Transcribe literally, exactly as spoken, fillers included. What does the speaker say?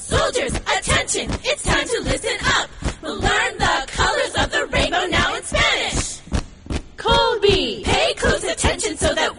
Soldiers, attention, it's time to listen up. We'll learn the colors of the rainbow now in Spanish. Colby, pay close attention so that